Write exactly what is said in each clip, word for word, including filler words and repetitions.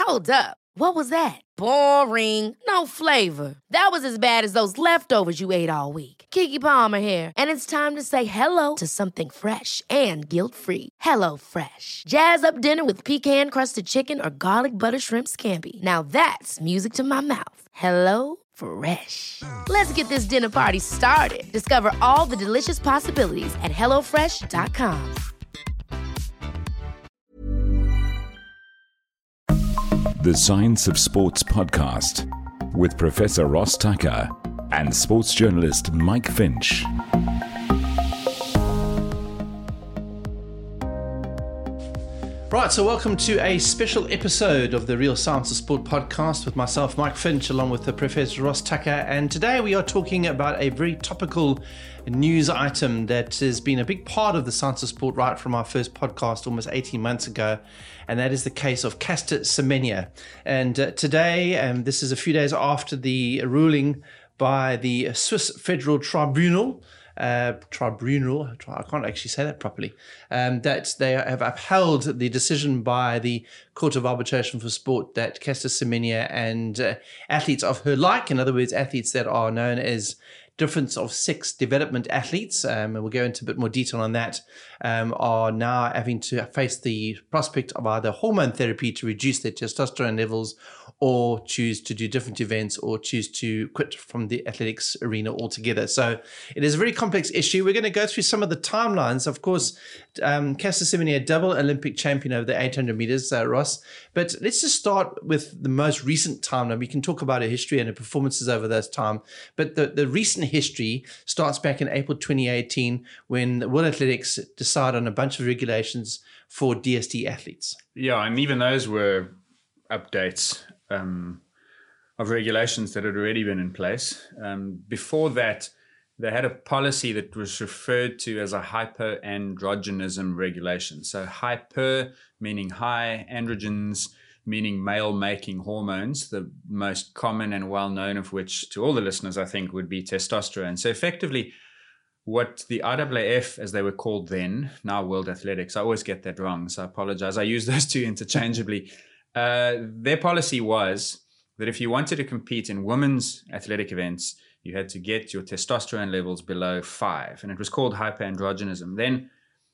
Hold up. What was that? Boring. No flavor. That was as bad as those leftovers you ate all week. Keke Palmer here, and it's time to say hello to something fresh and guilt-free. Hello Fresh. Jazz up dinner with pecan-crusted chicken or garlic butter shrimp scampi. Now that's music to my mouth. Hello Fresh. Let's get this dinner party started. Discover all the delicious possibilities at hello fresh dot com. The Science of Sports podcast with Professor Ross Tucker and sports journalist Mike Finch. Right, so welcome to a special episode of the Real Science of Sport podcast with myself, Mike Finch, along with the Professor Ross Tucker. And today we are talking about a very topical news item that has been a big part of the Science of Sport right from our first podcast almost eighteen months ago. And that is the case of Caster Semenya. And uh, today, um, this is a few days after the ruling by the Swiss Federal Tribunal, Uh, tribunal, I can't actually say that properly, um, that they have upheld the decision by the Court of Arbitration for Sport that Caster Semenya and uh, athletes of her like, in other words, athletes that are known as difference of sex development athletes, um, and we'll go into a bit more detail on that, um, are now having to face the prospect of either hormone therapy to reduce their testosterone levels, or choose to do different events, or choose to quit from the athletics arena altogether. So it is a very complex issue. We're going to go through some of the timelines. Of course, um, Caster Semenya, double Olympic champion over the eight hundred meters, uh, Ross. But let's just start with the most recent timeline. We can talk about her history and her performances over that time. But the, the recent history starts back in April twenty eighteen when World Athletics decided on a bunch of regulations for D S T athletes. Yeah, and even those were updates um, of regulations that had already been in place. Um, before that, they had a policy that was referred to as a hyperandrogenism regulation. So hyper meaning high, androgens meaning male-making hormones, the most common and well-known of which to all the listeners, I think, would be testosterone. So effectively, what the I A A F, as they were called then, now World Athletics, I always get that wrong, so I apologize. I use those two interchangeably. Uh, their policy was that if you wanted to compete in women's athletic events, you had to get your testosterone levels below five, and it was called hyperandrogenism. Then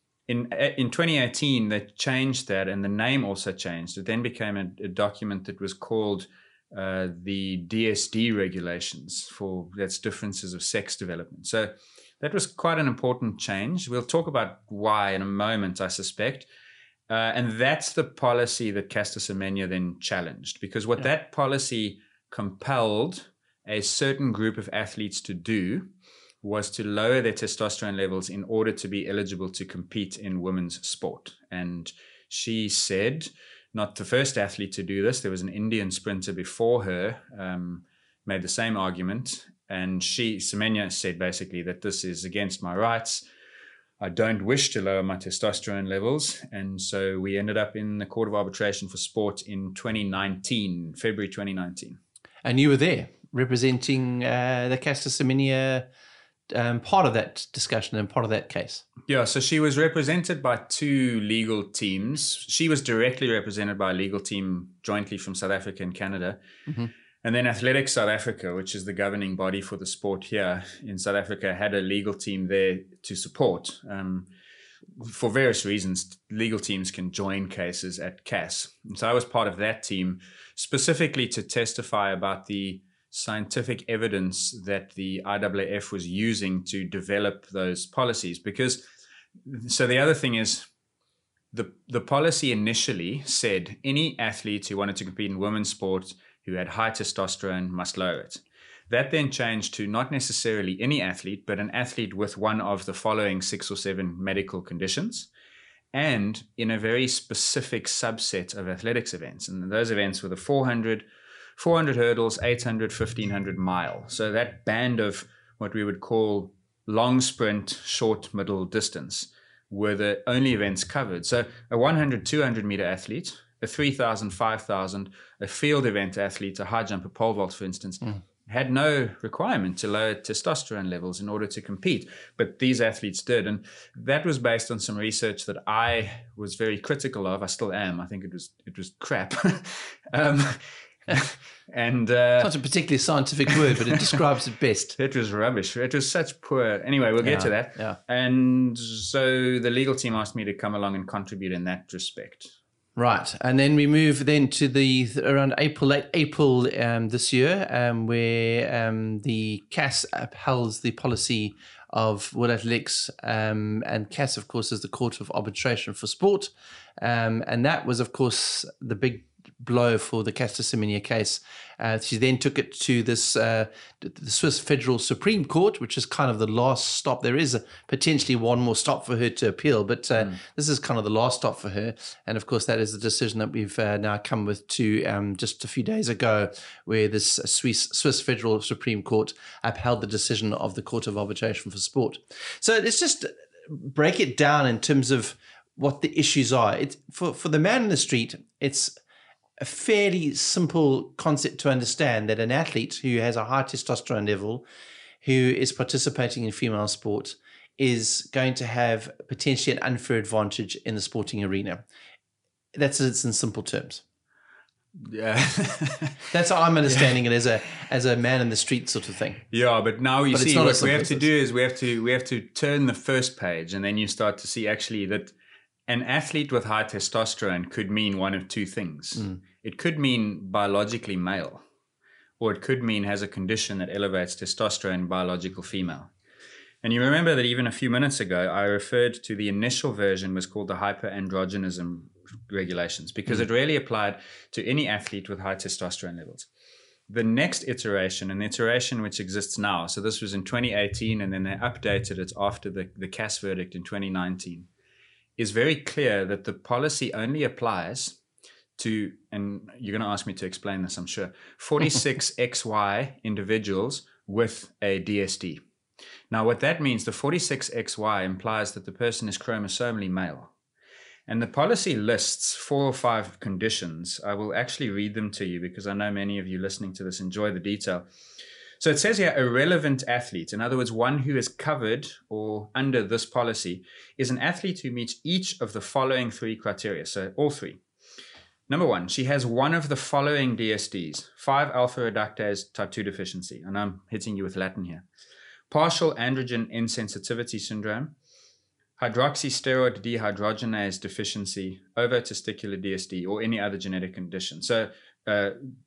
in in twenty eighteen, they changed that, and the name also changed. It then became a, a document that was called uh, the D S D regulations, for that's differences of sex development. So that was quite an important change. We'll talk about why in a moment, I suspect. Uh, and that's the policy that Caster Semenya then challenged, because what yeah. that policy compelled a certain group of athletes to do was to lower their testosterone levels in order to be eligible to compete in women's sport. And she said, not the first athlete to do this, there was an Indian sprinter before her, um, made the same argument. And she, Semenya, said basically that this is against my rights. I don't wish to lower my testosterone levels. And so we ended up in the Court of Arbitration for Sport in twenty nineteen, February twenty nineteen. And you were there representing uh, the Caster Semenya um, part of that discussion and part of that case. Yeah, so she was represented by two legal teams. She was directly represented by a legal team jointly from South Africa and Canada. Mm-hmm. And then Athletics South Africa, which is the governing body for the sport here in South Africa, had a legal team there to support. Um, for various reasons, legal teams can join cases at C A S. And so I was part of that team specifically to testify about the scientific evidence that the I A A F was using to develop those policies. Because, so the other thing is, the, the policy initially said any athlete who wanted to compete in women's sport who had high testosterone must lower it. That then changed to not necessarily any athlete, but an athlete with one of the following six or seven medical conditions, and in a very specific subset of athletics events. And those events were the four hundred, four hundred hurdles, eight hundred, fifteen hundred mile. So that band of what we would call long sprint, short, middle distance were the only events covered. So a one hundred, two hundred meter athlete, a three thousand, five thousand, a field event athlete, a high jump, a pole vault, for instance, mm. had no requirement to lower testosterone levels in order to compete, but these athletes did. And that was based on some research that I was very critical of. I still am. I think it was it was crap. um, and uh, it's not a particularly scientific word, but it describes it best. It was rubbish. It was such poor. Anyway, we'll get yeah, to that. Yeah. And so the legal team asked me to come along and contribute in that respect. Right, and then we move then to the around April, late April um, this year, um, where um, the C A S upholds the policy of World Athletics, um, and C A S, of course, is the Court of Arbitration for Sport, um, and that was, of course, the big blow for the Caster Semenya case. Uh, she then took it to this uh, the Swiss Federal Supreme Court, which is kind of the last stop. There is a, potentially one more stop for her to appeal, but uh, mm. this is kind of the last stop for her. And of course, that is the decision that we've uh, now come with to um, just a few days ago, where this Swiss Swiss Federal Supreme Court upheld the decision of the Court of Arbitration for Sport. So let's just break it down in terms of what the issues are. It's for for the man in the street, it's a fairly simple concept to understand that an athlete who has a high testosterone level, who is participating in female sport, is going to have potentially an unfair advantage in the sporting arena. That's it in simple terms. Yeah, that's how I'm understanding yeah. it as a as a man in the street sort of thing. Yeah, but now you but see what we have to do is we have to we have to turn the first page, and then you start to see actually that an athlete with high testosterone could mean one of two things. Mm. It could mean biologically male, or it could mean has a condition that elevates testosterone biological female. And you remember that even a few minutes ago, I referred to the initial version was called the hyperandrogenism regulations, because mm. it really applied to any athlete with high testosterone levels. The next iteration, an iteration which exists now, so this was in twenty eighteen, and then they updated it after the, the C A S verdict in twenty nineteen, is very clear that the policy only applies to, and you're going to ask me to explain this, I'm sure, forty-six X Y individuals with a D S D. Now, what that means, the forty-six X Y implies that the person is chromosomally male. And the policy lists four or five conditions. I will actually read them to you because I know many of you listening to this enjoy the detail. So it says here, a relevant athlete, in other words, one who is covered or under this policy, is an athlete who meets each of the following three criteria. So all three. Number one, she has one of the following D S Ds, five alpha reductase type two deficiency. And I'm hitting you with Latin here. Partial androgen insensitivity syndrome, hydroxysteroid dehydrogenase deficiency, ovotesticular D S D, or any other genetic condition. So uh,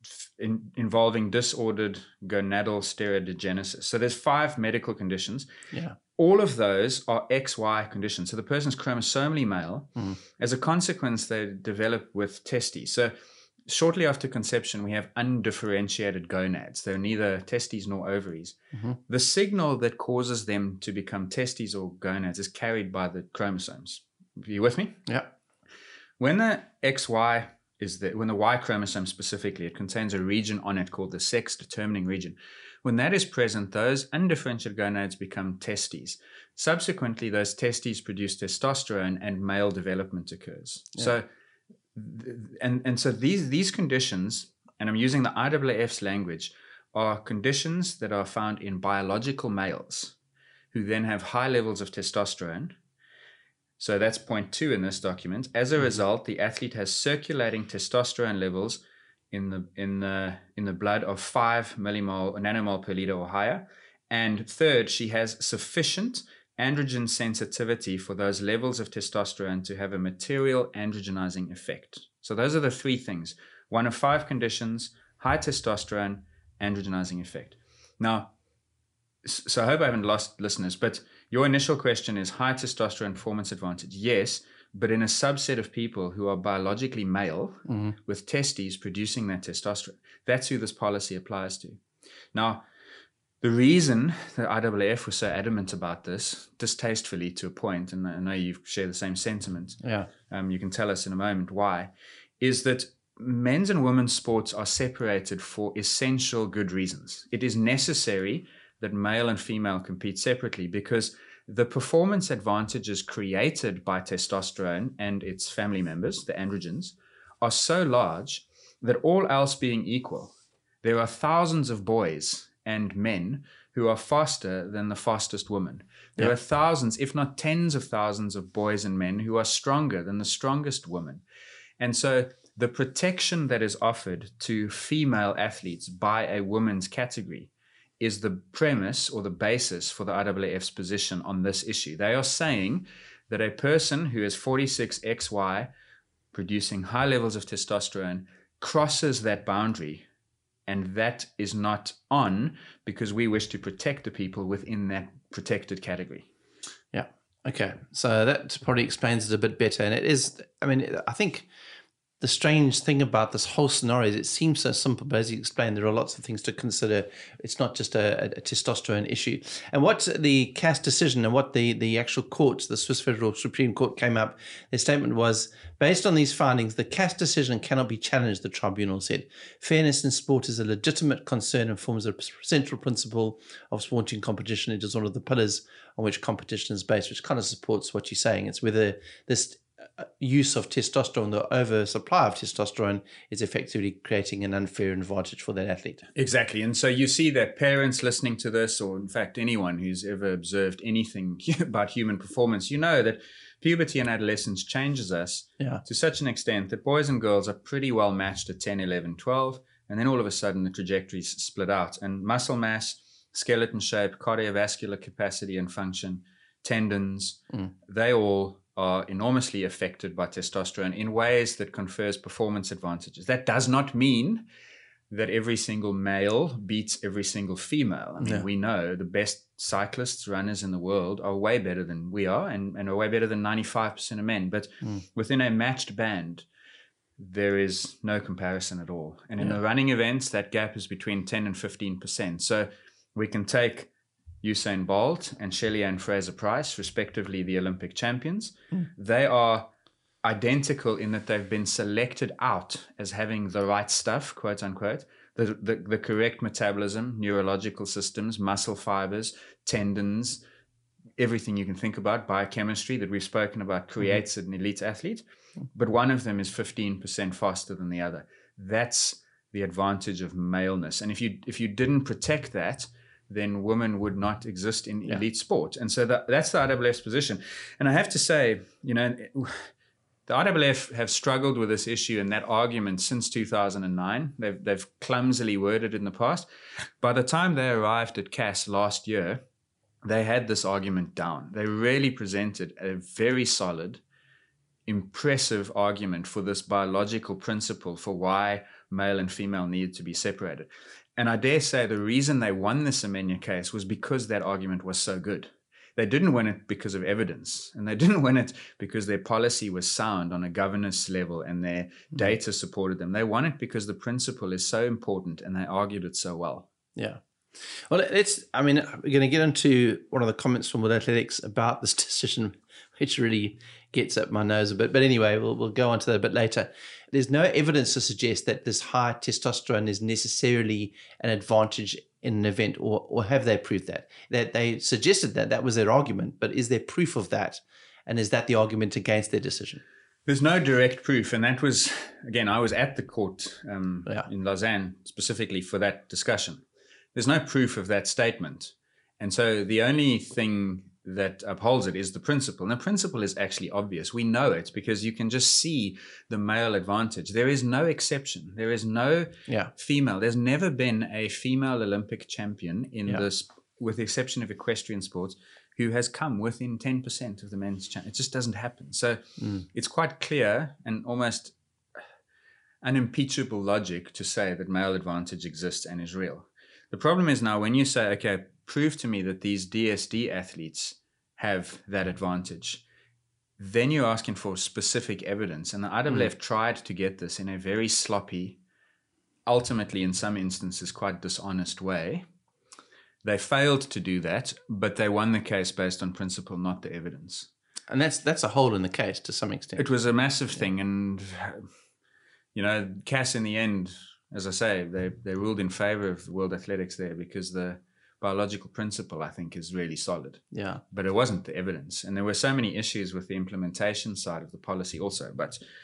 in, involving disordered gonadal steroidogenesis. So there's five medical conditions. Yeah. All of those are X Y conditions. So the person's chromosomally male. Mm-hmm. As a consequence, they develop with testes. So shortly after conception, we have undifferentiated gonads. They're neither testes nor ovaries. Mm-hmm. The signal that causes them to become testes or gonads is carried by the chromosomes. Are you with me? Yeah. When the X Y is there, when the Y chromosome specifically, it contains a region on it called the sex-determining region. When that is present, those undifferentiated gonads become testes. Subsequently, those testes produce testosterone and male development occurs. Yeah. So, and and so these these conditions, and I'm using the I A A F's language, are conditions that are found in biological males who then have high levels of testosterone. So that's point two in this document. As a result, the athlete has circulating testosterone levels in the in the in the blood of five millimole or nanomole per liter or higher. And third, she has sufficient androgen sensitivity for those levels of testosterone to have a material androgenizing effect. So those are the three things. One of five conditions: high testosterone, androgenizing effect. Now, so I hope I haven't lost listeners, but your initial question is high testosterone performance advantage. Yes, but in a subset of people who are biologically male mm-hmm. with testes producing that testosterone. That's who this policy applies to. Now, the reason that I A A F was so adamant about this, distastefully to a point, and I know you share the same sentiment, yeah. um, you can tell us in a moment why, is that men's and women's sports are separated for essential good reasons. It is necessary that male and female compete separately because the performance advantages created by testosterone and its family members, the androgens, are so large that all else being equal, there are thousands of boys and men who are faster than the fastest woman. There Yeah. are thousands, if not tens of thousands of boys and men who are stronger than the strongest woman. And so the protection that is offered to female athletes by a women's category is the premise or the basis for the I A A F's position on this issue. They are saying that a person who is forty-six X Y, producing high levels of testosterone, crosses that boundary, and that is not on because we wish to protect the people within that protected category. Yeah. Okay. So that probably explains it a bit better. And it is, I mean, I think the strange thing about this whole scenario is it seems so simple, but as you explained, there are lots of things to consider. It's not just a, a testosterone issue. And what the C A S decision and what the, the actual court, the Swiss Federal Supreme Court came up, their statement was, based on these findings, the C A S decision cannot be challenged, the tribunal said. Fairness in sport is a legitimate concern and forms a central principle of sporting competition. It is one of the pillars on which competition is based, which kind of supports what you're saying. It's whether this use of testosterone, the oversupply of testosterone, is effectively creating an unfair advantage for that athlete. Exactly. And so you see that parents listening to this, or in fact anyone who's ever observed anything about human performance, you know that puberty and adolescence changes us Yeah. to such an extent that boys and girls are pretty well matched at ten, eleven, twelve, and then all of a sudden the trajectories split out, and muscle mass, skeleton shape, cardiovascular capacity and function, tendons, mm. they all are enormously affected by testosterone in ways that confers performance advantages. That does not mean that every single male beats every single female. I mean, Yeah. we know the best cyclists, runners in the world are way better than we are, and, and are way better than ninety-five percent of men. But Mm. within a matched band, there is no comparison at all. And in Yeah. the running events, that gap is between ten and fifteen percent. So we can take Usain Bolt and Shelly-Ann Fraser-Price, respectively the Olympic champions. Mm. They are identical in that they've been selected out as having the right stuff, quote unquote, the, the, the correct metabolism, neurological systems, muscle fibers, tendons, everything you can think about, biochemistry that we've spoken about creates mm-hmm. an elite athlete. But one of them is fifteen percent faster than the other. That's the advantage of maleness. And if you if you didn't protect that, then women would not exist in yeah. elite sport. And so that, that's the I A A F's position. And I have to say, you know, the I A A F have struggled with this issue and that argument since two thousand nine. They've, they've clumsily worded it in the past. By the time they arrived at C A S last year, they had this argument down. They really presented a very solid, impressive argument for this biological principle for why male and female needed to be separated. And I dare say the reason they won the Semenya case was because that argument was so good. They didn't win it because of evidence, and they didn't win it because their policy was sound on a governance level and their data supported them. They won it because the principle is so important and they argued it so well. Yeah. Well, it's, I mean, we're going to get into one of the comments from World Athletics about this decision, which really gets up my nose a bit. But anyway, we'll, we'll go on to that a bit later. There's no evidence to suggest that this high testosterone is necessarily an advantage in an event, or, or have they proved that? That they suggested that, that was their argument, but is there proof of that? And is that the argument against their decision? There's no direct proof. And that was, again, I was at the court um, yeah. in Lausanne specifically for that discussion. There's no proof of that statement. And so the only thing that upholds it is the principle. And the principle is actually obvious. We know it because you can just see the male advantage. There is no exception. There is no yeah. female. There's never been a female Olympic champion in yeah. this, with the exception of equestrian sports, who has come within ten percent of the men's champion. It just doesn't happen. So mm. it's quite clear and almost unimpeachable logic to say that male advantage exists and is real. The problem is now when you say, okay, prove to me that these D S D athletes have that advantage, then you're asking for specific evidence. And the I A A F mm. tried to get this in a very sloppy, ultimately in some instances quite dishonest way. They failed to do that, but they won the case based on principle, not the evidence. And that's that's a hole in the case to some extent. It was a massive yeah. thing. And, you know, C A S in the end, as I say, they, they ruled in favor of the World Athletics there because the biological principle, I think, is really solid. Yeah. But it wasn't the evidence. And there were so many issues with the implementation side of the policy also. But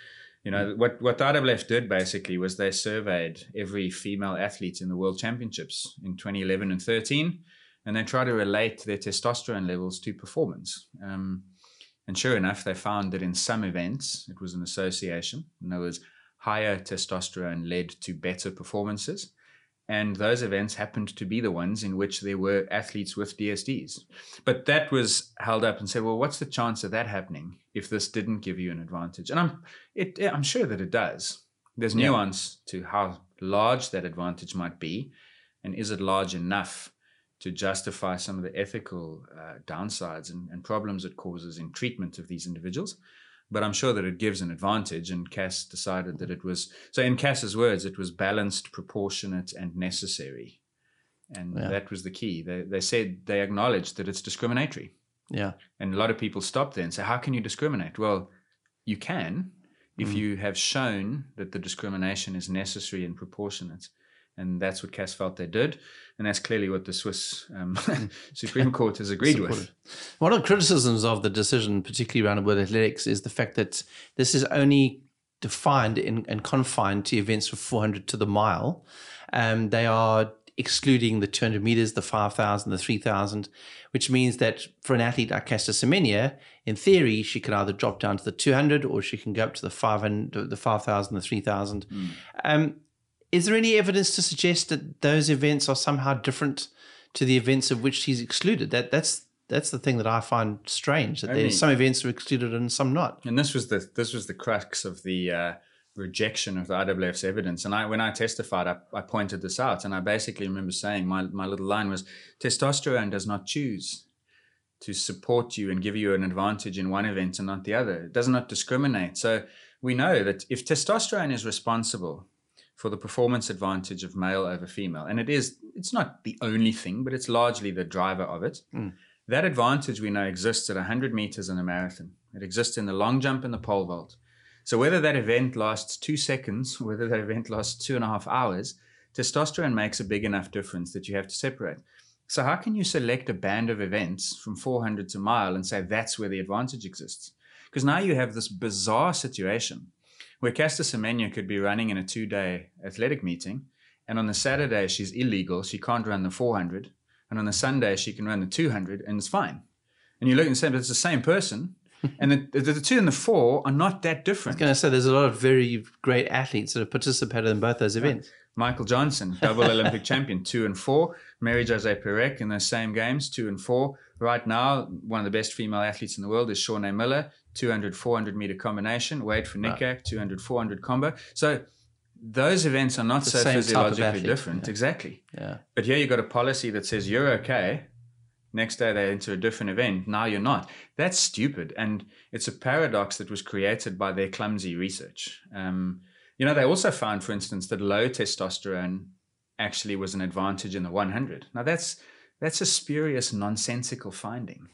You know, what, what the I W F did basically was they surveyed every female athlete in the World Championships in twenty eleven and thirteen, and they tried to relate their testosterone levels to performance. Um, and sure enough, they found that in some events, it was an association. In other words, higher testosterone led to better performances. And those events happened to be the ones in which there were athletes with D S Ds. But that was held up and said, well, what's the chance of that happening if this didn't give you an advantage? And I'm it, I'm sure that it does. There's Yeah. nuance to how large that advantage might be. And is it large enough to justify some of the ethical uh, downsides and, and problems it causes in treatment of these individuals? But I'm sure that it gives an advantage, and Cass decided that it was, so in Cass's words, it was balanced, proportionate, and necessary. And Yeah. that was the key. They, they said, they acknowledged that it's discriminatory. Yeah. And a lot of people stop there and say, how can you discriminate? Well, you can if Mm. you have shown that the discrimination is necessary and proportionate. And that's what Cass felt they did. And that's clearly what the Swiss um, Supreme Court has agreed with. One of the criticisms of the decision, particularly around World Athletics, is the fact that this is only defined in, and confined to events from four hundred to the mile. Um, they are excluding the two hundred meters, the five thousand, the three thousand, which means that for an athlete like Caster Semenya, in theory, she can either drop down to the two hundred or she can go up to the five hundred, the five thousand, the three thousand. Mm. Um, Is there any evidence to suggest that those events are somehow different to the events of which he's excluded? That that's that's the thing that I find strange. That Only, there's some events are excluded and some not. And this was the this was the crux of the uh, rejection of the I W F's evidence. And I, when I testified, I, I pointed this out, and I basically remember saying my my little line was: testosterone does not choose to support you and give you an advantage in one event and not the other. It does not discriminate. So we know that if testosterone is responsible for the performance advantage of male over female, and it is, it's not the only thing, but it's largely the driver of it. Mm. That advantage we know exists at one hundred meters in a marathon. It exists in the long jump and the pole vault. So whether that event lasts two seconds, whether that event lasts two and a half hours, testosterone makes a big enough difference that you have to separate. So how can you select a band of events from four hundred to mile and say that's where the advantage exists? Because now you have this bizarre situation where Caster Semenya could be running in a two-day athletic meeting, and on the Saturday she's illegal, she can't run the four hundred, and on the Sunday she can run the two hundred, and it's fine. And you look and say, but it's the same person, and the, the, the two and the four are not that different. I was going to say, there's a lot of very great athletes that have participated in both those events. Right. Michael Johnson, double Olympic champion, two and four. Mary Jose Perec in those same games, two and four. Right now, one of the best female athletes in the world is Shawnee Miller, two hundred, four hundred meter combination. Wade for Nikak, right. two hundred, four hundred combo. So those events are not so physiologically different. Yeah. Exactly. Yeah. But here you've got a policy that says you're okay. Next day they enter a different event. Now you're not. That's stupid. And it's a paradox that was created by their clumsy research. Um, you know, they also found, for instance, that low testosterone actually was an advantage in the one hundred. Now that's that's a spurious, nonsensical finding.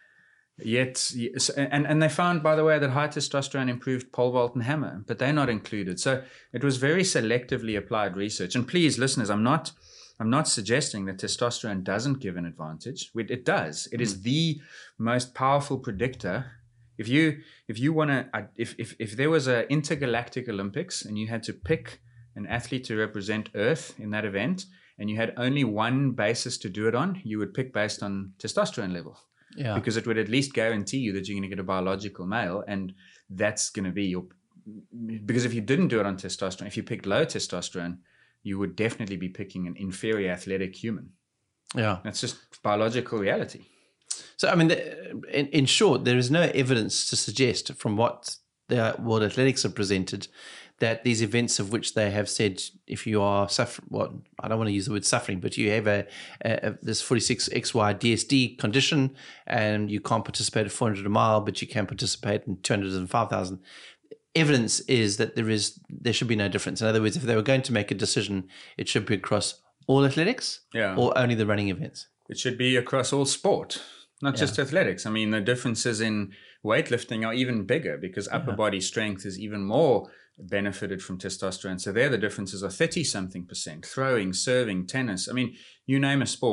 Yet, and, and they found, by the way, that high testosterone improved pole vault and hammer, but they're not included. So it was very selectively applied research. And please, listeners, I'm not I'm not suggesting that testosterone doesn't give an advantage. It does. It is the most powerful predictor. If you if you want to, if, if if there was an intergalactic Olympics and you had to pick an athlete to represent Earth in that event, and you had only one basis to do it on, you would pick based on testosterone level. Yeah. Because it would at least guarantee you that you're going to get a biological male, and that's going to be your. Because if you didn't do it on testosterone, if you picked low testosterone, you would definitely be picking an inferior athletic human. Yeah. That's just biological reality. So, I mean, the, in, in short, there is no evidence to suggest from what the World Athletics have presented that these events of which they have said, if you are suffering, well, I don't want to use the word suffering, but you have a, a, a this forty-six X Y D S D condition and you can't participate at four hundred a mile, but you can participate in two hundred and five thousand. Evidence is that there is there should be no difference. In other words, if they were going to make a decision, it should be across all athletics, yeah, or only the running events. It should be across all sport, not yeah. just athletics. I mean, the differences in weightlifting are even bigger because upper yeah. body strength is even more benefited from testosterone. So there the differences are thirty something percent. Throwing, serving, tennis. I mean, you name a sport,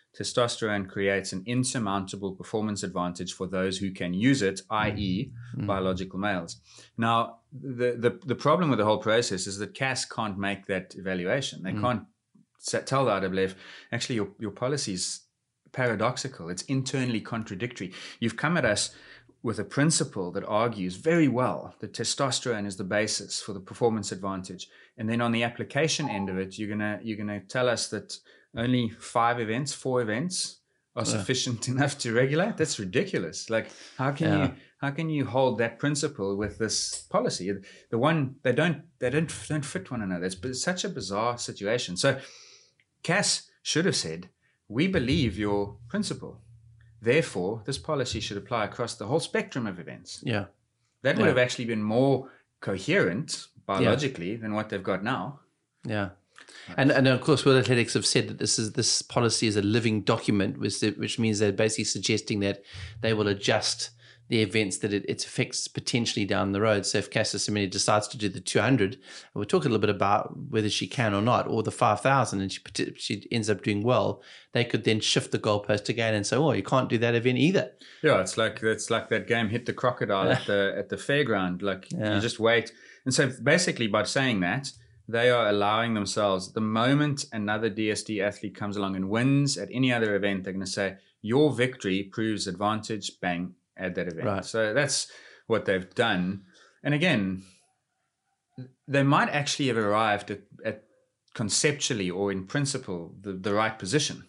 testosterone creates an insurmountable performance advantage for those who can use it, that is, mm. biological males. Now, the, the, the problem with the whole process is that C A S can't make that evaluation. They mm. can't tell the I W F, actually, your, your policy is paradoxical. It's internally contradictory. You've come at us with a principle that argues very well that testosterone is the basis for the performance advantage. And then on the application end of it, you're gonna you're gonna tell us that only five events, four events are yeah. sufficient enough to regulate. That's ridiculous. Like, how can yeah. you how can you hold that principle with this policy? The one they don't they don't don't fit one another. It's such a bizarre situation. So C A S should have said, we believe your principle. Therefore, this policy should apply across the whole spectrum of events. Yeah. That would yeah. have actually been more coherent biologically yeah. than what they've got now. Yeah. And and of course, World Athletics have said that this is this policy is a living document, which, which means they're basically suggesting that they will adjust the events that it, it affects potentially down the road. So if Caster Semenya decides to do the two hundred, and we'll talk a little bit about whether she can or not, or the five thousand, and she she ends up doing well, they could then shift the goalpost again and say, oh, you can't do that event either. Yeah, it's like it's like that game Hit the Crocodile at the at the fairground. Like yeah. you just wait. And so basically by saying that, they are allowing themselves, the moment another D S D athlete comes along and wins at any other event, they're going to say, your victory proves advantage, bang, at that event. Right. So that's what they've done. And again, they might actually have arrived at, at conceptually or in principle the, the right position,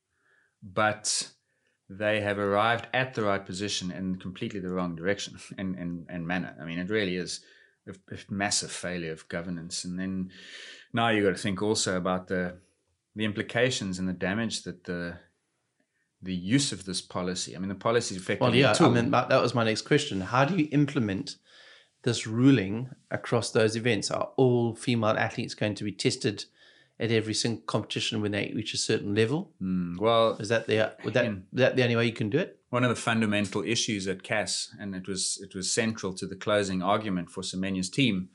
but they have arrived at the right position in completely the wrong direction and, and, and manner. I mean, it really is a, a massive failure of governance. And then now you've got to think also about the the implications and the damage that the the use of this policy. I mean, the policy is effectively well, yeah, a tool. I mean, that was my next question. How do you implement this ruling across those events? Are all female athletes going to be tested at every single competition when they reach a certain level? Mm, well, is that the would that, in, that the only way you can do it? One of the fundamental issues at C A S, and it was it was central to the closing argument for Semenya's team,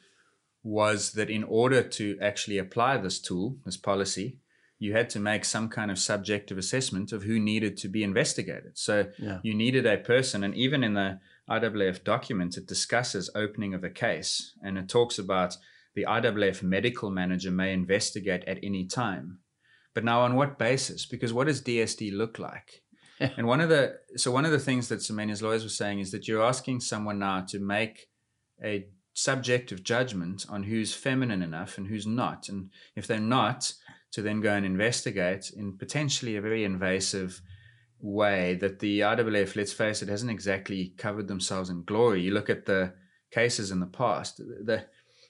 was that in order to actually apply this tool, this policy, you had to make some kind of subjective assessment of who needed to be investigated. So yeah. you needed a person, and even in the I W F documents, it discusses opening of a case, and it talks about the I W F medical manager may investigate at any time. But now on what basis? Because what does D S D look like? And one of the so one of the things that Semenya's lawyers were saying is that you're asking someone now to make a subjective judgment on who's feminine enough and who's not. And if they're not, to then go and investigate in potentially a very invasive way that the I W F, let's face it, hasn't exactly covered themselves in glory. You look at the cases in the past, the,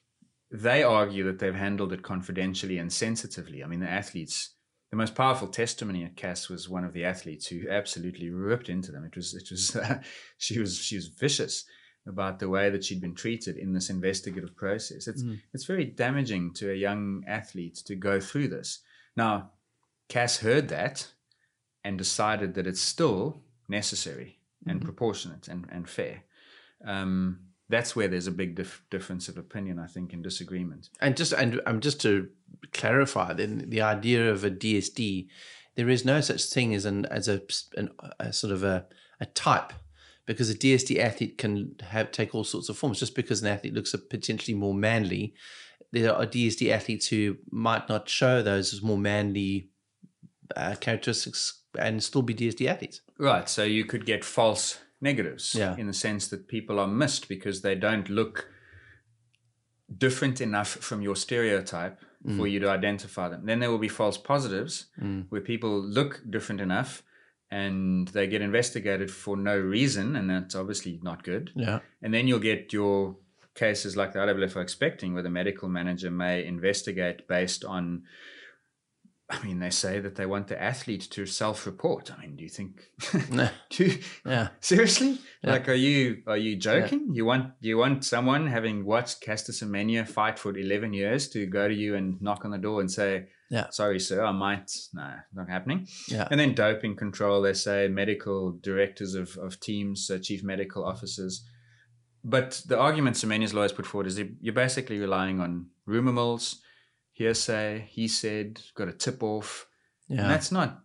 they argue that they've handled it confidentially and sensitively. I mean, the athletes, the most powerful testimony at C A S was one of the athletes who absolutely ripped into them. It was, it was, uh, she was, she was vicious about the way that she'd been treated in this investigative process. It's mm. it's very damaging to a young athlete to go through this. Now, C A S heard that and decided that it's still necessary and mm-hmm. proportionate and, and fair. Um, that's where there's a big dif- difference of opinion, I think, and disagreement. And just and um, just to clarify, then the idea of a D S D, there is no such thing as an as a, an, a sort of a, a type. Because a D S D athlete can have take all sorts of forms. Just because an athlete looks potentially more manly, there are D S D athletes who might not show those as more manly uh, characteristics and still be D S D athletes. Right. So you could get false negatives yeah. in the sense that people are missed because they don't look different enough from your stereotype mm. for you to identify them. Then there will be false positives mm. where people look different enough and they get investigated for no reason, and that's obviously not good. Yeah. And then you'll get your cases like the I W F are expecting, where the medical manager may investigate based on, I mean, they say that they want the athlete to self-report. I mean, do you think, no. do you, yeah. seriously? Yeah. Like, are you are you joking? Yeah. You want you want someone having watched Caster Semenya fight for eleven years to go to you and knock on the door and say, yeah. sorry, sir, I might, no, not happening. Yeah. And then doping control, they say medical directors of, of teams, uh, chief medical officers. But the argument Semenya's lawyers put forward is you're basically relying on rumor mills, hearsay, he said, got a tip off. Yeah. And that's not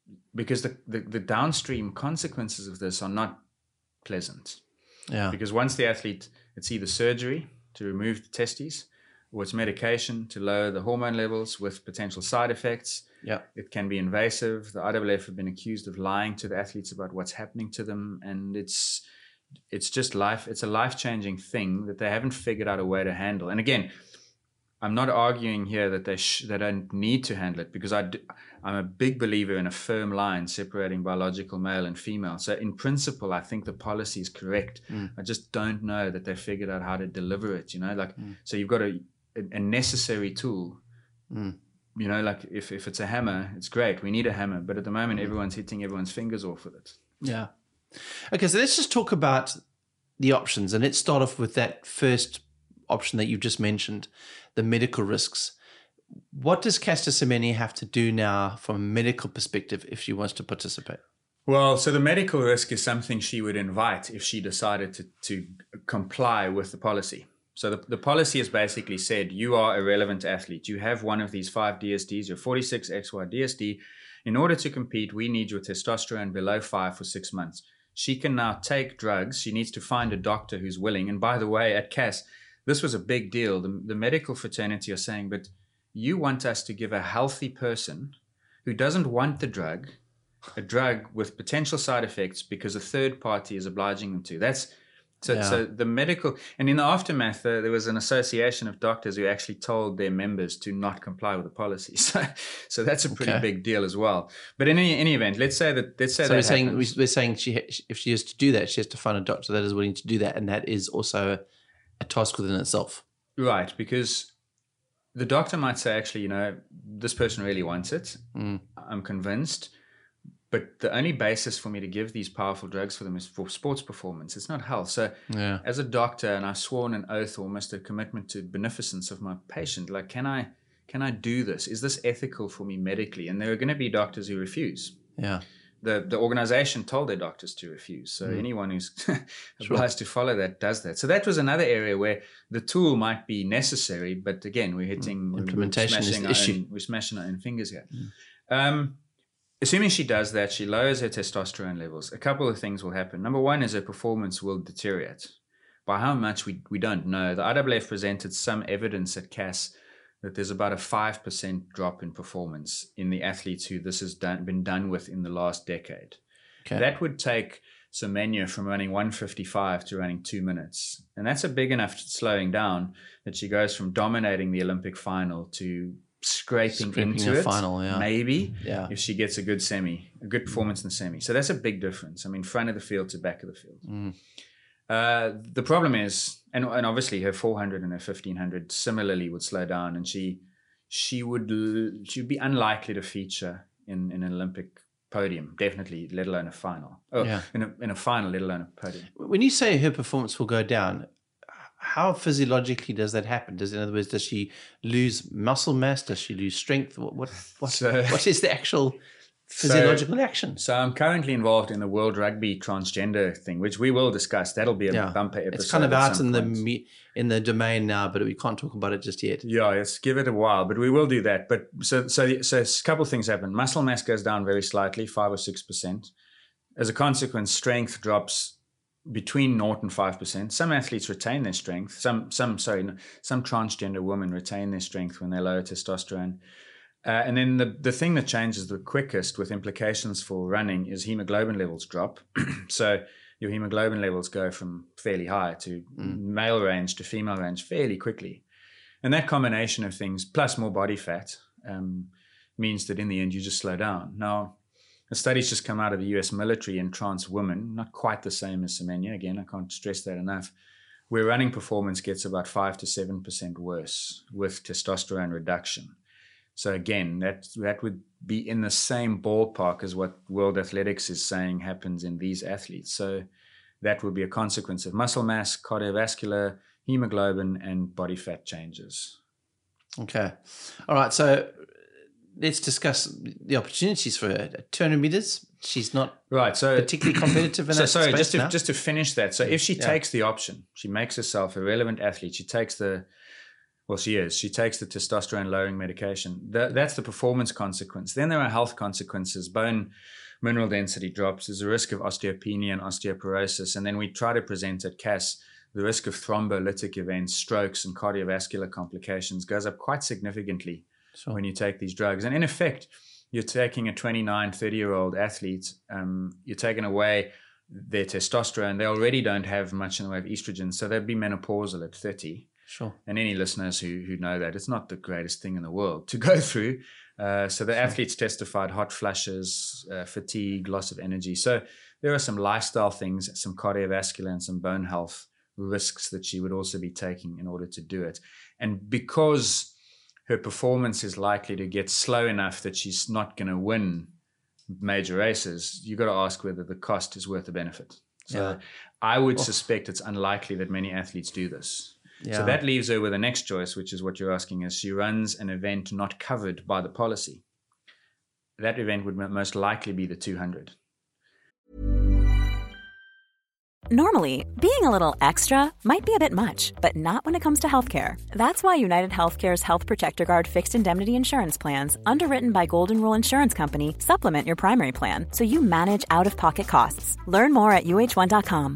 because the, the, the downstream consequences of this are not pleasant. Yeah. Because once the athlete, it's either surgery to remove the testes, or it's medication to lower the hormone levels with potential side effects. Yeah. It can be invasive. The I W F have been accused of lying to the athletes about what's happening to them, and it's it's just life. It's a life-changing thing that they haven't figured out a way to handle. And again, I'm not arguing here that they sh- they don't need to handle it, because I do, I'm a big believer in a firm line separating biological male and female. So in principle, I think the policy is correct. Mm. I just don't know that they figured out how to deliver it. You know, like mm. so you've got a a necessary tool. Mm. You know, like if if it's a hammer, it's great. We need a hammer, but at the moment, mm. everyone's hitting everyone's fingers off with it. Yeah. Okay, so let's just talk about the options, and let's start off with that first option that you've just mentioned, the medical risks. What does Caster Semenya have to do now from a medical perspective if she wants to participate? Well, so the medical risk is something she would invite if she decided to, to comply with the policy. So the, the policy has basically said, you are a relevant athlete. You have one of these five D S Ds, you're forty-six X Y D S D. In order to compete, we need your testosterone below five for six months. She can now take drugs. She needs to find a doctor who's willing. And by the way, at C A S, this was a big deal. The, the medical fraternity are saying, but you want us to give a healthy person who doesn't want the drug, a drug with potential side effects because a third party is obliging them to. That's so, yeah. so the medical, and in the aftermath, uh, there was an association of doctors who actually told their members to not comply with the policy. So, so that's a pretty okay. big deal as well. But in any, any event, let's say that let's say so that we're saying we're saying she if she is to do that, she has to find a doctor that is willing to do that, and that is also a, a task within itself. Right, because the doctor might say, actually, you know, this person really wants it. Mm. I'm convinced. But the only basis for me to give these powerful drugs for them is for sports performance. It's not health. So yeah. as a doctor, and I've sworn an oath, almost a commitment to beneficence of my patient, like, can I can I do this? Is this ethical for me medically? And there are going to be doctors who refuse. Yeah. The the organization told their doctors to refuse. So mm. anyone who's obliged sure. to follow that does that. So that was another area where the tool might be necessary. But again, we're hitting... Implementation we're is the issue. Own, we're smashing our own fingers here. Mm. Um Assuming she does that, she lowers her testosterone levels. A couple of things will happen. Number one is her performance will deteriorate. By how much, we, we don't know. The I W F presented some evidence at C A S that there's about a five percent drop in performance in the athletes who this has done, been done with in the last decade. Okay. That would take Semenya from running one fifty-five to running two minutes. And that's a big enough slowing down that she goes from dominating the Olympic final to scraping, scraping into it, final, yeah. maybe, yeah. if she gets a good semi, a good performance in the semi. So that's a big difference. I mean, front of the field to back of the field. Mm. Uh, the problem is, and, and obviously her four hundred and her fifteen hundred similarly would slow down, and she she would she would be unlikely to feature in, in an Olympic podium, definitely, let alone a final. Oh, yeah. in a in a final, let alone a podium. When you say her performance will go down, how physiologically does that happen? Does, in other words, does she lose muscle mass? Does she lose strength? What what what, so, what is the actual physiological so, action? So I'm currently involved in the World Rugby transgender thing, which we will discuss. That'll be a yeah. bumper episode. It's kind of out in point. the in the domain now, but we can't talk about it just yet. Yeah, let's give it a while, but we will do that. But so so so a couple of things happen. Muscle mass goes down very slightly, five or six percent. As a consequence, strength drops between zero and five percent. Some athletes retain their strength. Some, some, sorry, some transgender women retain their strength when they lower testosterone. Uh, and then the, the thing that changes the quickest with implications for running is hemoglobin levels drop. So your hemoglobin levels go from fairly high to mm. male range to female range fairly quickly. And that combination of things, plus more body fat, um, means that in the end you just slow down. Now, a study's just come out of the U S military in trans women, not quite the same as Semenya. Again, I can't stress that enough. Where running performance gets about five to seven percent worse with testosterone reduction. So again, that that would be in the same ballpark as what World Athletics is saying happens in these athletes. So that would be a consequence of muscle mass, cardiovascular, hemoglobin, and body fat changes. Okay. All right. So let's discuss the opportunities for her. two hundred meters, she's not right, so, particularly competitive in so, that sorry, space just to, now? just to finish that. So if she yeah. takes the option, she makes herself a relevant athlete, she takes the, Well, she is. She takes the testosterone-lowering medication. That, that's the performance consequence. Then there are health consequences. Bone mineral density drops. There's a risk of osteopenia and osteoporosis. And then we try to present at C A S the risk of thrombolytic events, strokes, and cardiovascular complications goes up quite significantly sure. when you take these drugs. And in effect, you're taking a twenty-nine, thirty-year-old athlete, um, you're taking away their testosterone. They already don't have much in the way of estrogen, so they'd be menopausal at thirty. Sure. And any listeners who who know that, it's not the greatest thing in the world to go through. Uh, so the sure. athletes testified hot flushes, uh, fatigue, loss of energy. So there are some lifestyle things, some cardiovascular and some bone health risks that she would also be taking in order to do it. And because her performance is likely to get slow enough that she's not going to win major races, you got to ask whether the cost is worth the benefit. So yeah. I would oh. suspect it's unlikely that many athletes do this. Yeah. So that leaves her with the next choice, which is what you're asking, is she runs an event not covered by the policy. That event would most likely be the two hundred. Normally, being a little extra might be a bit much, but not when it comes to healthcare. That's why United Healthcare's Health Protector Guard fixed indemnity insurance plans, underwritten by Golden Rule Insurance Company, supplement your primary plan so you manage out-of-pocket costs. Learn more at U H one dot com.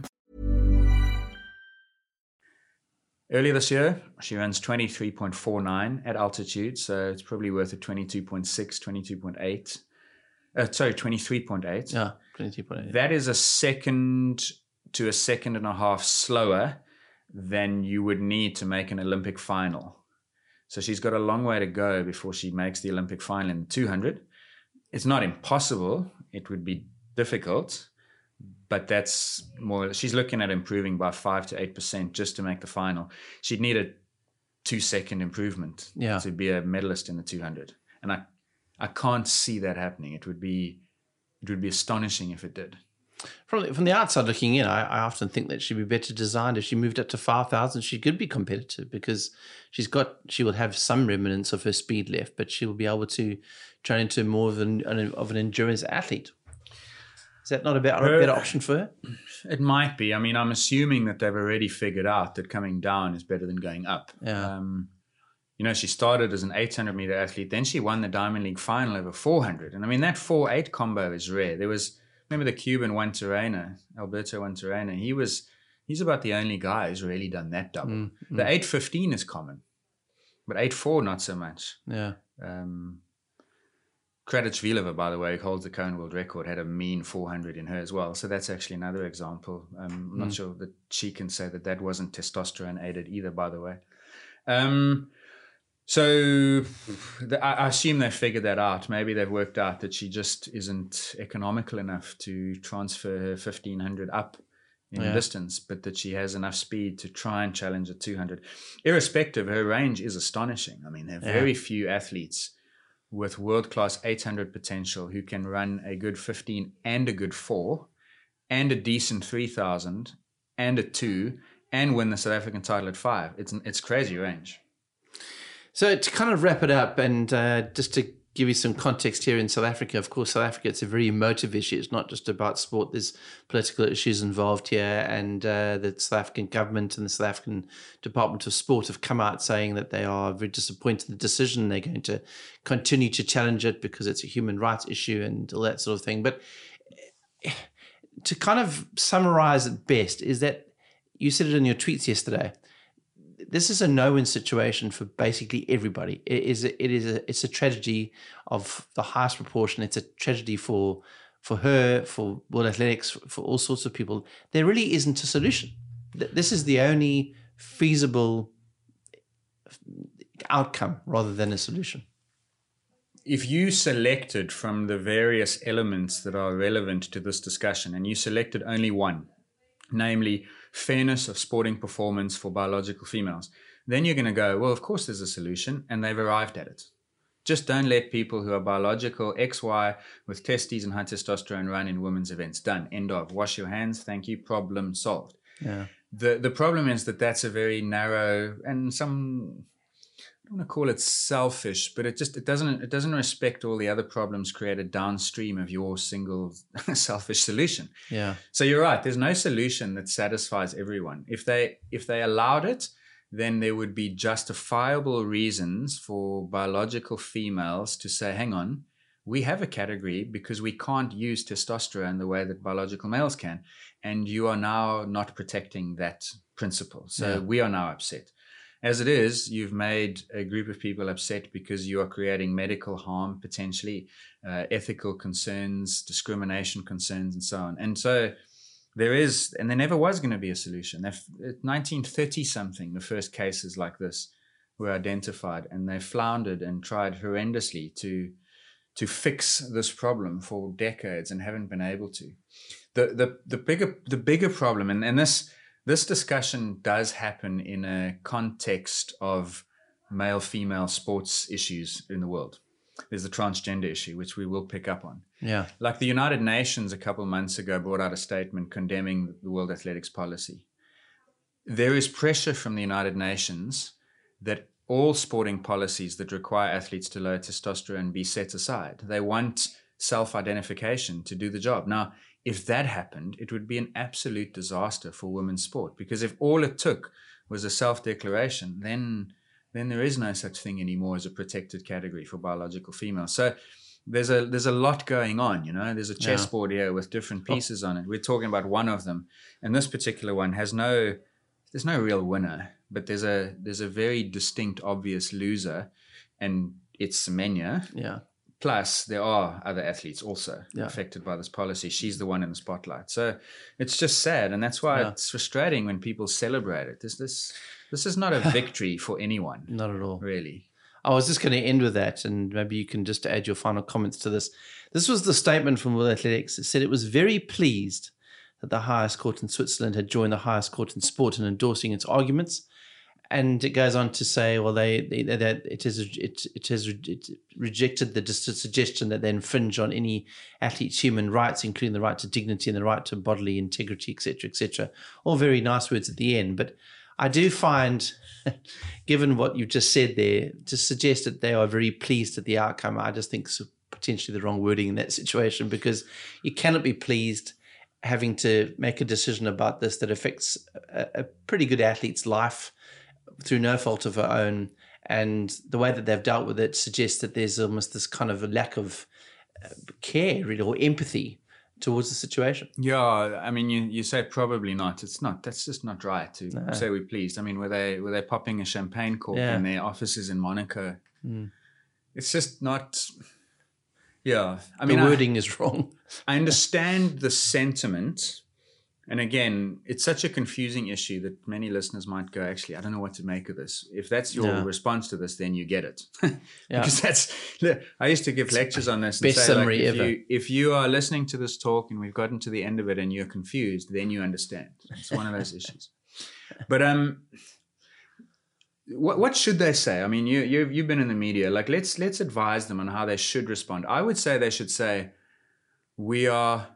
Earlier this year, she runs twenty-three point four nine at altitude, so it's probably worth a twenty-two point six, twenty-two point eight. Uh, sorry, twenty-three point eight. Yeah, twenty-two point eight. That is a second to a second and a half slower than you would need to make an Olympic final. So she's got a long way to go before she makes the Olympic final in two hundred. It's not impossible. It would be difficult, but that's more, she's looking at improving by five to eight percent just to make the final. She'd need a two second improvement yeah. to be a medalist in the two hundred. And I, I can't see that happening. It would be, it would be astonishing if it did. From the, from the outside looking in, I, I often think that she'd be better designed. If she moved up to five thousand, she could be competitive because she's got, she will have some remnants of her speed left, but she will be able to turn into more of an, an of an endurance athlete. Is that not about her, a better option for her? It might be. I mean, I'm assuming that they've already figured out that coming down is better than going up. Yeah. Um, you know, she started as an eight hundred meter athlete, then she won the Diamond League final over four hundred. And I mean, that four eight combo is rare. There was, remember the Cuban Juan Terena, Alberto Juan Terena, he was, he's about the only guy who's really done that double. Mm, mm. The eight fifteen is common, but eight four not so much. Yeah. Um, Kradic-Vilova, by the way, who holds the current world record, had a mean four hundred in her as well. So that's actually another example. Um, I'm not mm. sure that she can say that that wasn't testosterone aided either, by the way. Um, so the, I, I assume they figured that out. Maybe they've worked out that she just isn't economical enough to transfer her fifteen hundred up in yeah. distance, but that she has enough speed to try and challenge a two hundred. Irrespective, her range is astonishing. I mean, there are very yeah. few athletes with world-class eight hundred potential who can run a good fifteen and a good four and a decent three thousand and a two and win the South African title at five. It's it's crazy range. So to kind of wrap it up and uh, just to give you some context here in South Africa, of course, South Africa, it's a very emotive issue. It's not just about sport. There's political issues involved here, and uh, the South African government and the South African Department of Sport have come out saying that they are very disappointed in the decision. They're going to continue to challenge it because it's a human rights issue and all that sort of thing. But to kind of summarize it best is that you said it in your tweets yesterday. This is a no-win situation for basically everybody. It is a, it is a, it's a tragedy of the highest proportion. It's a tragedy for for her, for World Athletics, for, for all sorts of people. There really isn't a solution. This is the only feasible outcome rather than a solution. If you selected from the various elements that are relevant to this discussion and you selected only one, namely fairness of sporting performance for biological females, then you're going to go, well, of course there's a solution, and they've arrived at it. Just don't let people who are biological X Y with testes and high testosterone run in women's events. Done. End of. Wash your hands. Thank you. Problem solved. Yeah. The the problem is that that's a very narrow and some, I don't want to call it selfish, but it just it doesn't it doesn't respect all the other problems created downstream of your single selfish solution. Yeah. So you're right. There's no solution that satisfies everyone. If they if they allowed it, then there would be justifiable reasons for biological females to say, hang on, we have a category because we can't use testosterone the way that biological males can. And you are now not protecting that principle. So yeah. we are now upset. As it is, you've made a group of people upset because you are creating medical harm, potentially, uh, ethical concerns, discrimination concerns, and so on. And so there is, and there never was going to be a solution. At nineteen thirty something, the first cases like this were identified, and they floundered and tried horrendously to to fix this problem for decades and haven't been able to. The the the bigger the bigger problem, and, and this this discussion does happen in a context of male-female sports issues in the world. There's the transgender issue, which we will pick up on. Yeah. Like the United Nations a couple of months ago brought out a statement condemning the World Athletics policy. There is pressure from the United Nations that all sporting policies that require athletes to lower testosterone be set aside. They want self-identification to do the job. Now, if that happened, it would be an absolute disaster for women's sport, because if all it took was a self-declaration, then then there is no such thing anymore as a protected category for biological females. So there's a there's a lot going on, you know. There's a chessboard yeah. here with different pieces oh. on it. We're talking about one of them, and this particular one has no there's no real winner, but there's a there's a very distinct, obvious loser, and it's Semenya. Yeah. Plus, there are other athletes also yeah. affected by this policy. She's the one in the spotlight. So it's just sad, and that's why yeah. it's frustrating when people celebrate it. This this this is not a victory for anyone. Not at all, really. I was just going to end with that, and maybe you can just add your final comments to this. This was the statement from World Athletics. It said it was very pleased that the highest court in Switzerland had joined the highest court in sport in endorsing its arguments. And it goes on to say, well, they, they, they it has it it has it rejected the suggestion that they infringe on any athlete's human rights, including the right to dignity and the right to bodily integrity, et cetera, et cetera. All very nice words at the end, but I do find, given what you just said there, to suggest that they are very pleased at the outcome, I just think is potentially the wrong wording in that situation, because you cannot be pleased having to make a decision about this that affects a, a pretty good athlete's life through no fault of her own, and the way that they've dealt with it suggests that there's almost this kind of a lack of care, really, or empathy towards the situation. Yeah, I mean, you, you say probably not. It's not. That's just not right to no. say we're pleased. I mean, were they were they popping a champagne cork yeah. in their offices in Monaco? Mm. It's just not. Yeah, I mean, the wording I, is wrong. I understand the sentiment. And again, it's such a confusing issue that many listeners might go, actually, I don't know what to make of this. If that's your yeah. response to this, then you get it. yeah. Because that's, I used to give lectures on this. And Best say, summary like, if ever. You, if you are listening to this talk and we've gotten to the end of it and you're confused, then you understand. It's one of those issues. But um, what, what should they say? I mean, you, you, you've been in the media. Like, let's let's advise them on how they should respond. I would say they should say, we are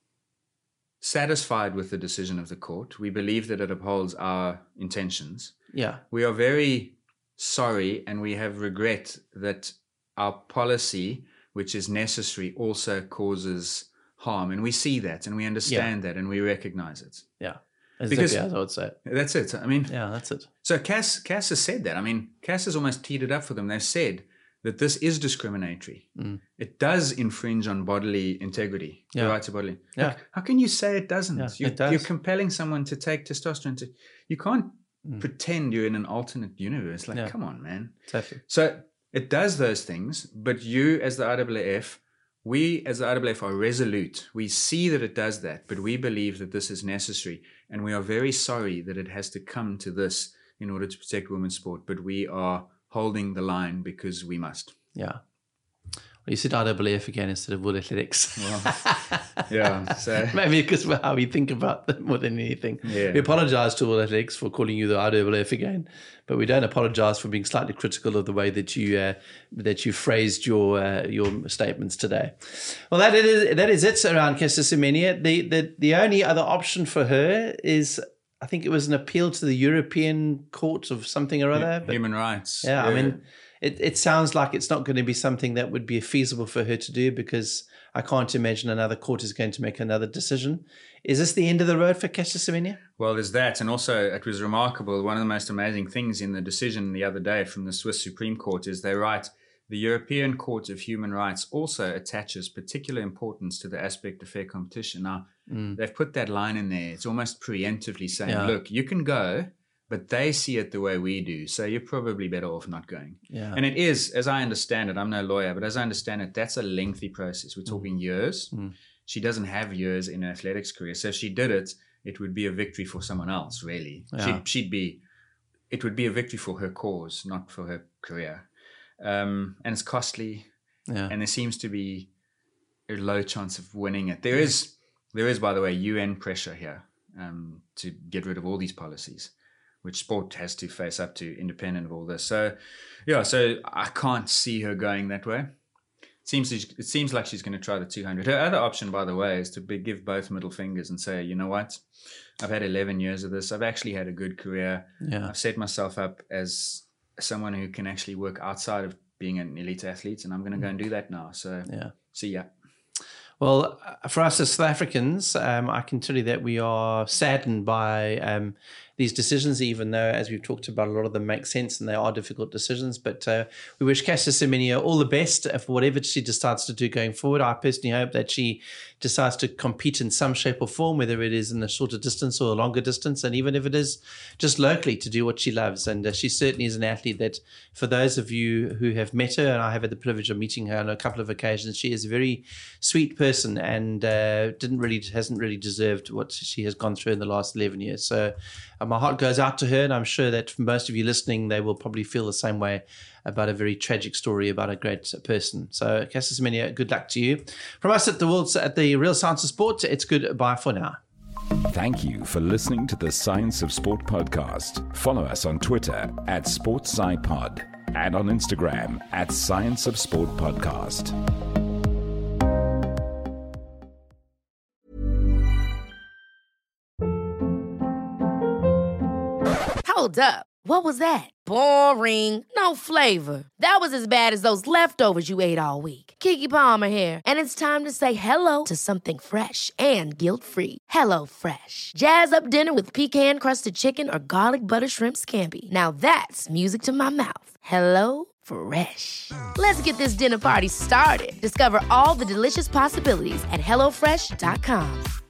satisfied with the decision of the court. We believe that it upholds our intentions. Yeah. We are very sorry, and we have regret that our policy, which is necessary, also causes harm. And we see that, and we understand yeah. that, and we recognize it. Yeah. As because as I would say. That's it. I mean, yeah, that's it. So Cass, Cass has said that. I mean, Cass has almost teed it up for them. They've said that this is discriminatory. Mm. It does infringe on bodily integrity, yeah. the right to bodily. Yeah. Like, how can you say it doesn't? Yeah, you're, it does. You're compelling someone to take testosterone. To, you can't mm. pretend you're in an alternate universe. Like, yeah. come on, man. Exactly. So it does those things, but you as the I W A F, we as the I W A F are resolute. We see that it does that, but we believe that this is necessary. And we are very sorry that it has to come to this in order to protect women's sport, but we are holding the line because we must. Yeah. Well, you said I W A F again instead of World Athletics. Well, yeah. So maybe because of how we think about them more than anything. Yeah. We apologise to World Athletics for calling you the I W A F again, but we don't apologise for being slightly critical of the way that you uh, that you phrased your uh, your statements today. Well, that is that is it around Caster Semenya. The the the only other option for her is, I think it was an appeal to the European Court of something or other. Human rights. Yeah, yeah. I mean, it, it sounds like it's not going to be something that would be feasible for her to do, because I can't imagine another court is going to make another decision. Is this the end of the road for Caster Semenya? Well, there's that. And also, it was remarkable. One of the most amazing things in the decision the other day from the Swiss Supreme Court is they write, the European Court of Human Rights also attaches particular importance to the aspect of fair competition. Now, mm. they've put that line in there. It's almost preemptively saying, yeah. look, you can go, but they see it the way we do. So you're probably better off not going. Yeah. And it is, as I understand it, I'm no lawyer, but as I understand it, that's a lengthy process. We're talking mm. years. Mm. She doesn't have years in her athletics career. So if she did it, it would be a victory for someone else, really. Yeah. She'd, she'd be, it would be a victory for her cause, not for her career. Um, and it's costly. Yeah. And there seems to be a low chance of winning it. There is, there is, by the way, U N pressure here um, to get rid of all these policies, which sport has to face up to independent of all this. So, yeah, so I can't see her going that way. It seems, it seems like she's going to try the two hundred. Her other option, by the way, is to be, give both middle fingers and say, you know what, I've had eleven years of this. I've actually had a good career. Yeah. I've set myself up as someone who can actually work outside of being an elite athlete, and I'm going to go and do that now. So, yeah. See ya. Well, for us as South Africans, um, I can tell you that we are saddened by um, these decisions, even though, as we've talked about, a lot of them make sense and they are difficult decisions. But uh, we wish Caster Semenya all the best for whatever she decides to do going forward. I personally hope that she decides to compete in some shape or form, whether it is in a shorter distance or a longer distance, and even if it is just locally, to do what she loves. And uh, she certainly is an athlete that, for those of you who have met her, and I have had the privilege of meeting her on a couple of occasions, she is a very sweet person and uh, didn't really hasn't really deserved what she has gone through in the last eleven years. So uh, my heart goes out to her, and I'm sure that for most of you listening, they will probably feel the same way about a very tragic story about a great person. So Caster Semenya, good luck to you. From us at the World's, at the Real Science of Sport, it's goodbye for now. Thank you for listening to the Science of Sport podcast. Follow us on Twitter at SportsSciPod and on Instagram at Science of Sport Podcast. Hold up. What was that? Boring. No flavor. That was as bad as those leftovers you ate all week. Keke Palmer here, and it's time to say hello to something fresh and guilt-free. Hello Fresh. Jazz up dinner with pecan-crusted chicken or garlic butter shrimp scampi. Now that's music to my mouth. Hello Fresh. Let's get this dinner party started. Discover all the delicious possibilities at hello fresh dot com.